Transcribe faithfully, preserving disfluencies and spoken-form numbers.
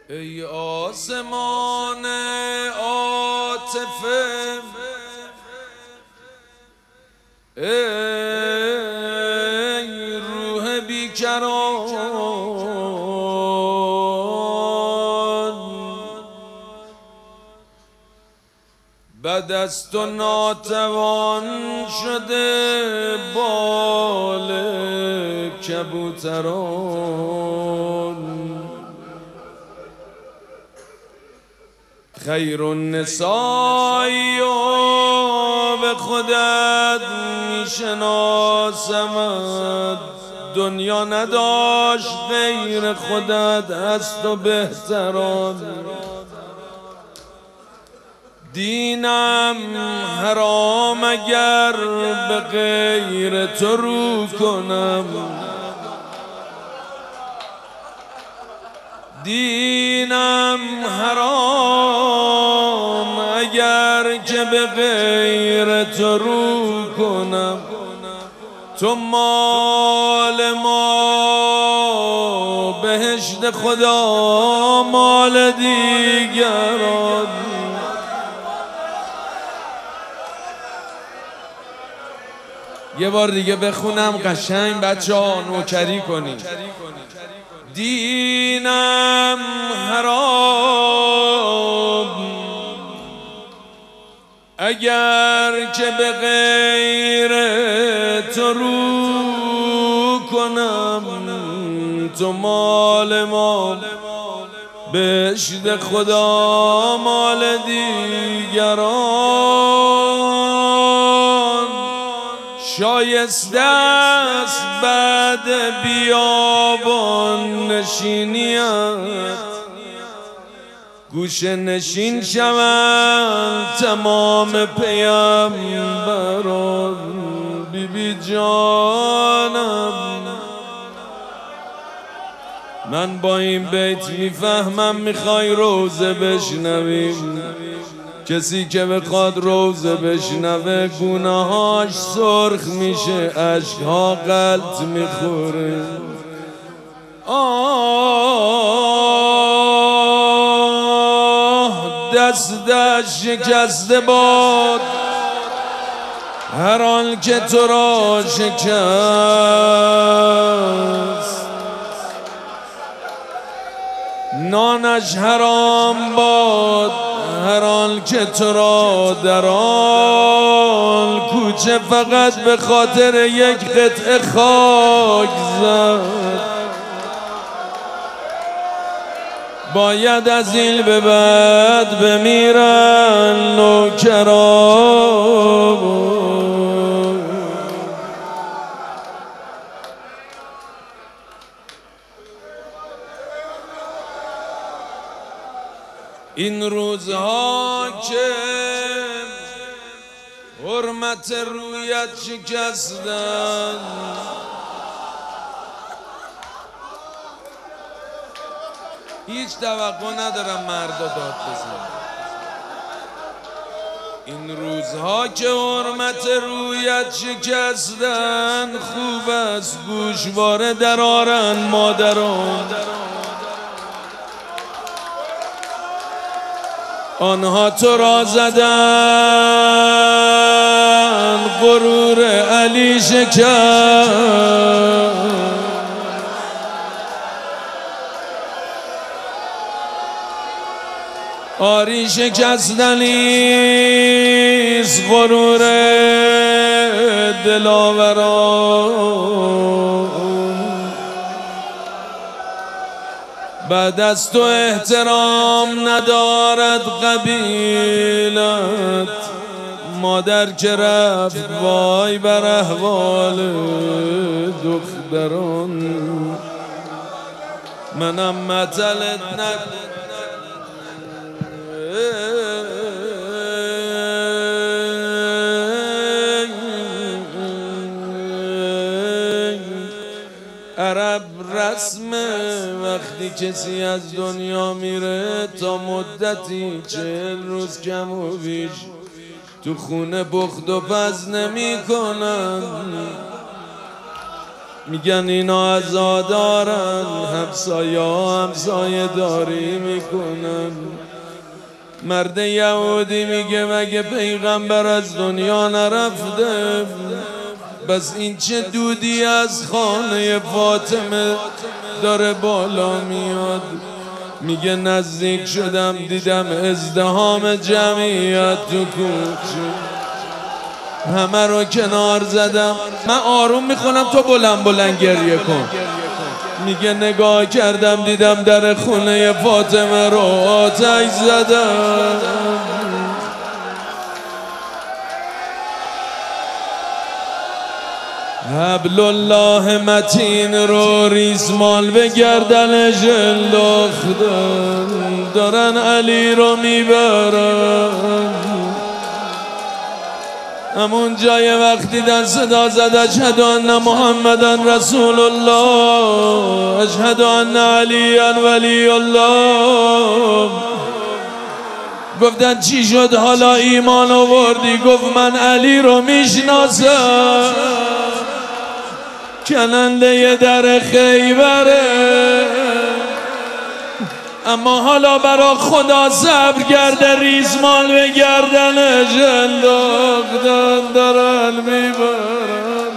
ای آسمان عاطفه، ای روح بیکران، بد است و ناتوان شده بال کبوتران. خیر النسائی و به خودت میشناسمت، دنیا نداشت غیر خودت از تو بهتران. دینم حرام اگر به غیر تو رو کنم، دینم حرام اگر که به غیر تو رو کنم. تو مال ما بهشت خدا مال دیگران. یه بار دیگه بخونم قشنگ بچه ها نوکری کنید. دینم حرام اگر که به غیر تو رو کنم. تو مال ما بهشت خدا مال دیگران. شایسته است بعد بیابان نشینیت، گوشه نشین شوند تمام پیامبران. بی بی جانم من با این بیت میفهمم میخوای روزه بشنویم. کسی که بخواد روزه بشنوه گناهاش سرخ میشه، اشکها غلط میخوره. آه دستش شکسته باد هر آن که تو را شکست، نانش حرام باد هر آن که تو را در آن کوچه فقط به خاطر یک قطعه خاک زد. باید از این به بعد بمیرن نوکران. این روزها که حرمت رویت شکستن، هیچ توقع ندارم مردا داد بزن. این روزها که حرمت رویت شکستن، خوب است گوشواره درآرن مادران. آنها تو را زدن غرور علی شکست، آری شکستنیست غرور دلاوران. بعد از تو احترام ندارد قبیلت، مادر که رفت وای بر احوال دختران. منم مطلت نکنم عرب رسمه وقتی کسی از دنیا میره تا مدتی چهل روز کم و بیش تو خونه بخت و پز نمی کنن. میگن اینا عزادارن، همسایه ها همسایه داری میکنن. مرد یهودی میگه مگه پیغمبر از دنیا نرفته؟ بس این چه دودی از خانه فاطمه داره بالا میاد. میگه نزدیک شدم دیدم ازدحام جمعیت تو کوچه، همه رو کنار زدم. من آروم میخونم تو بلند بلند گریه کن. میگه نگاه کردم دیدم در خونه فاطمه رو آتش زدم. حبل الله متین رو ریسمال به گردنش انداختن، دارن علی رو میبرن. همون جای وقت دیدن صدا زد اشهد ان محمدن رسول الله، اشهد ان علی ولی الله. گفتن چی شد حالا ایمان آوردی؟ گفت من علی رو میشناسم، کننده در خیبره، اما حالا برا خدا صبر کرده ریسمان به گردنش انداختن، دارن میبرن.